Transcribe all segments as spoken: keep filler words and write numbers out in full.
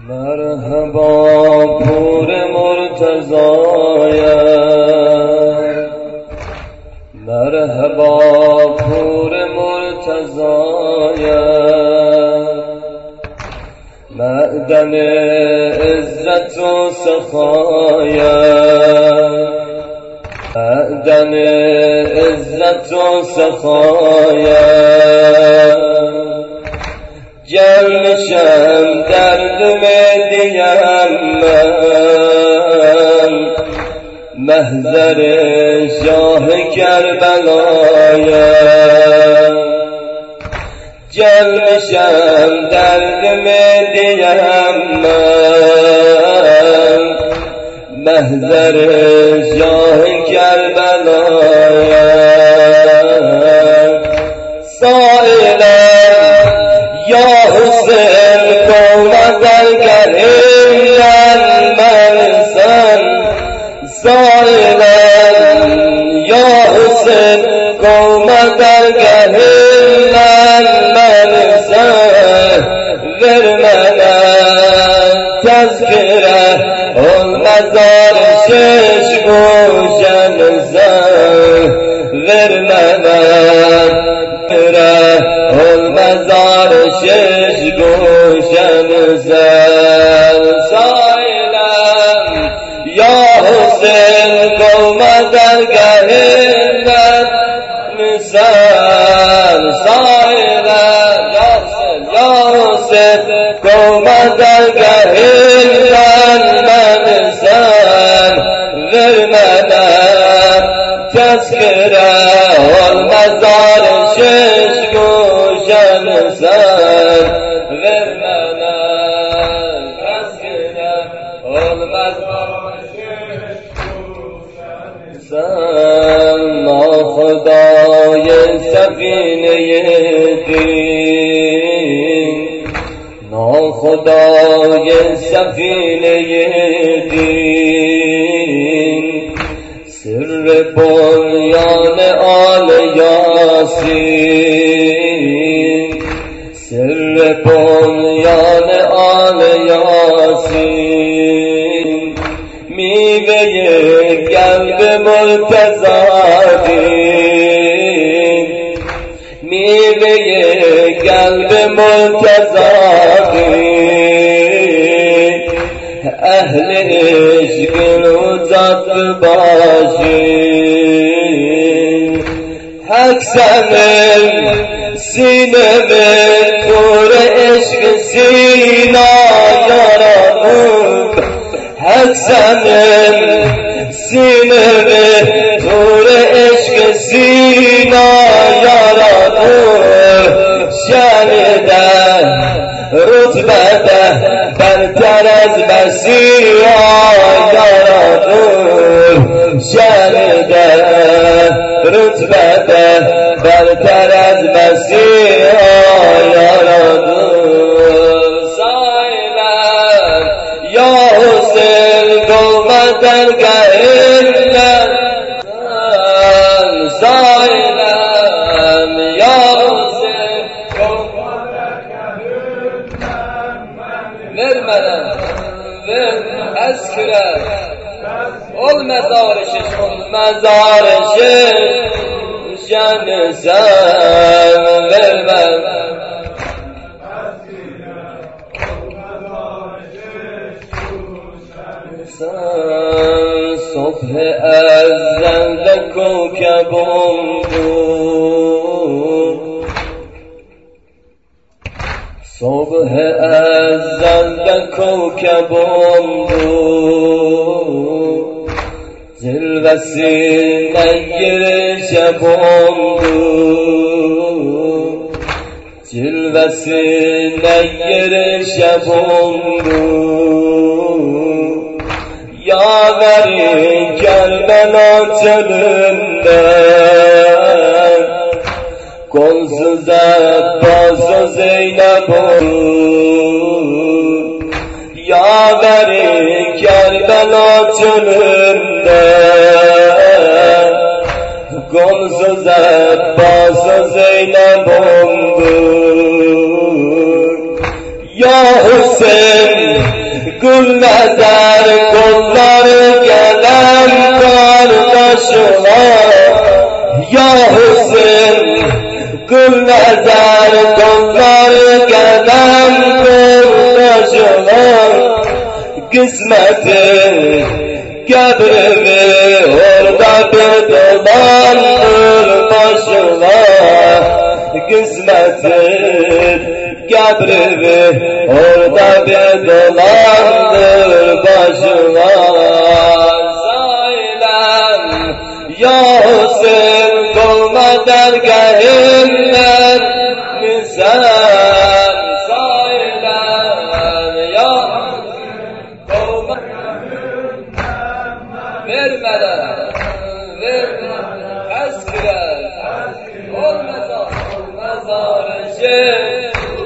مرحبا پور مرتضایا، مرحبا پور مرتضایا، معدن عزت و سخایا، معدن عزت و سخایا، جلشم درد میں دیم من، محضر شاه کربلایا، جلشم درد میں دیم من، محضر شاه کربلایا، سائلا یا حسین قوم در گریلن منسن، سائلا یا حسین قوم در گریلن منسن، ورمنا تذکره المزار شش گوشن زن، ورمنا المزار شش گوشن زن، سائلا یا حسین قوم در گریلن منسن، سائلا یا حسین قوم در گریلن منسن، ورمنا تذکره المزار شش گوشن زن، ورمنا تذکره المزار شش گوشن زن، ناخدای سفینه دین، ناخدای سفینه دین، سر بنیان آل یاسین، سر بنیان آل یاسین، میوه قلب مرتضی، میوه قلب مرتضی، اهل عشق روزت باشی، حق سنم سینه میں پور عشق سینہ یارم، حق سنم سینه میں پور عشق سینہ یارم، شنیده رتبه برتر از مسیحا یارم، شنیده رتبه برتر از مسیحا یارم، سائلا یا حسین قوم در گریلن، سائلا یا حسین قوم در گریلن، ورمنا تذکره المزار شش المزار شش گوشن زن، ورمنا صبح از زند کوکبم بود، صبح از زند کوکبم بود، جلوسی نیر شبم بود، جلوسی نیر شبم بود، یاوری کربلا چلندن، گل سوزد باز و زینب بود، یاوری کربلا چلندن، گل سوزد باز و زینب بود، یا حسین gül nazar kolları gelen kardeşime ya Hüseyin gül nazar kolları gelen kardeşime kısmeti kabrimi orada bir dolandır başına kısmeti kabrimi orada bir dolandır başına Zaylem ya Hüseyin dolma dergahimden sen Zaylem ya dolma vermeden vermeden eskiden olmasa mezarı şey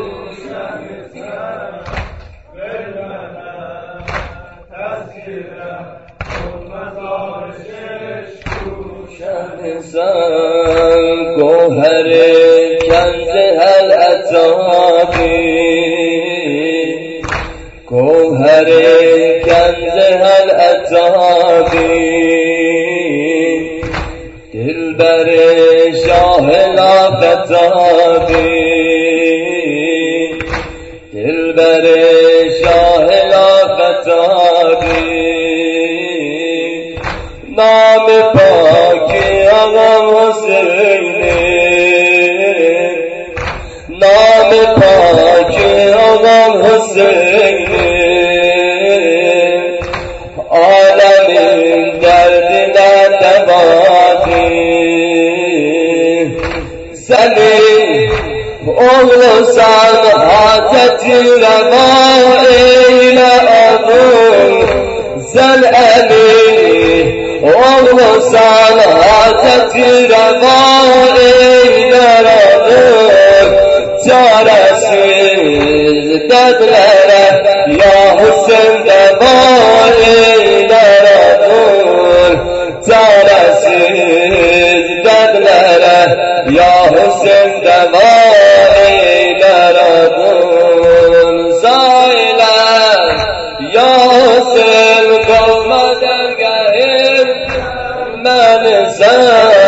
insan goheri kenzi hel etabi goheri kenzi hel etabi dilberi şahla fetabi dilberi şahla fetabi nam-ı paki ağam Hüseyin'in nam-ı paki ağam Hüseyin'in alemin derdine devadir senin oğlusan haceti reva eyle adın sen emin oğlusan haceti reva eyler adır çaresiz dedlere ya Hüseyin deva eyler adır çaresiz dedlere ya Hüseyin deva eyler adır Zaylem ya Hüseyin kalma dergahim beni sen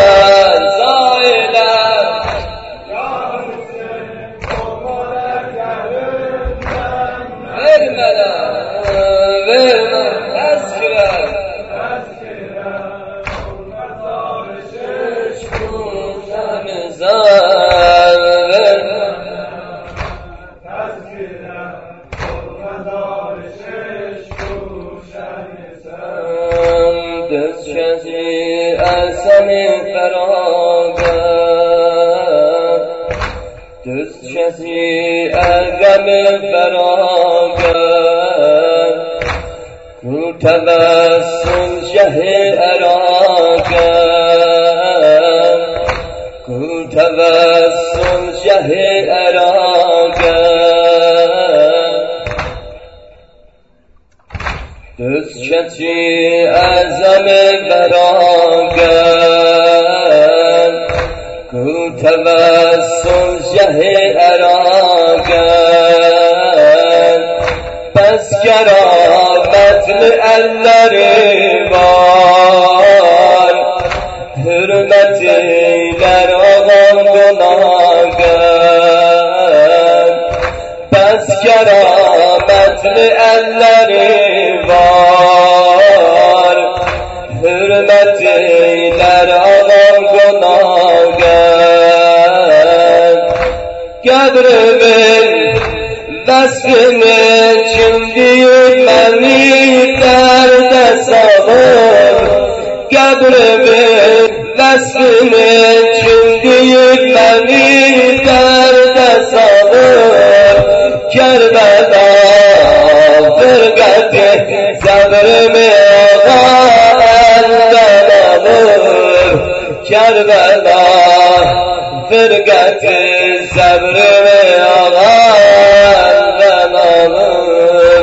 Zaylem ya Hüseyin kalma dergahim vermeden vermeden eskiden eskiden olmaz şiş kuşamıza Düzçesi ergemi feragat Kul tevessul şehi eragat Kul tevessul şehi eragat Düzçesi azami feragat Kul tevessul şehi eragat Pes kerametli elleri var Hürmet eyler ağam gunagat Pes kerametli elleri var Hürmet eyler ağam gunagat Kadrimin vasfını çimdiyip beni derde salır Kadrimin vasfını çimdiyip beni derde salır Kerbela fırgati sabrimi ağa elden alır Kerbela fırgati sabrimi ağa elden alır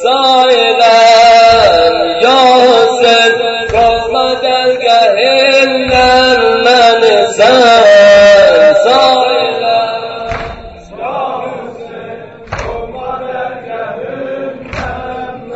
Zaylem ya Hüseyin kalma dergahimden beni sen Zaylem ya Hüseyin kalma dergahimden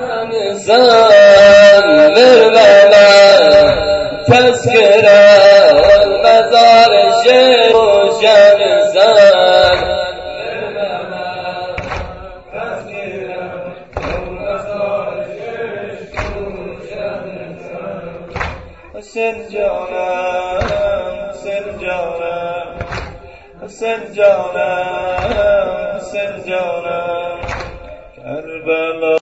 sen verme ben tezkire mezar şer roşen sen verme ben tezkire mezar şer roşen sen sen canım sen canım sen canım sen canım Kerbela